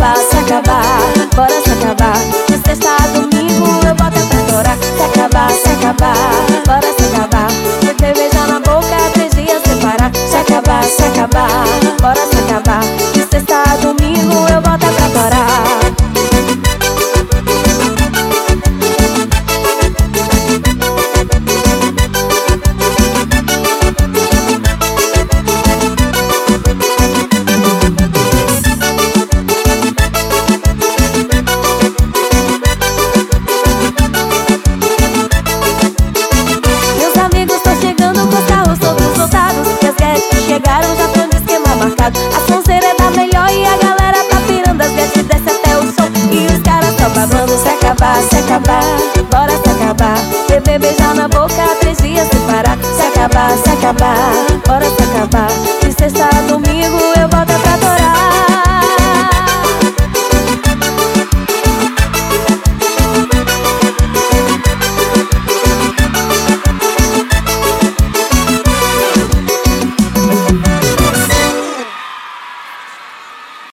acabar, se acabar, bora se acabar. De sexta a domingo eu boto pra torar. Se acabar, bora se acabar. Beber, beijar na boca, 3 dias sem parar. Se acabar, bora se acabar. De sexta a domingo eu boto pra torar. Chegaram já tão de esquema marcado. A sonzeira é da melhor e a galera tá pirando. As vezes desce até o som e os caras tão babando. Se acabar, bora se acabar. Beber, beijar na boca, 3 dias sem parar. Se acabar, bora se acabar. De sexta a domingo eu boto pra adorar.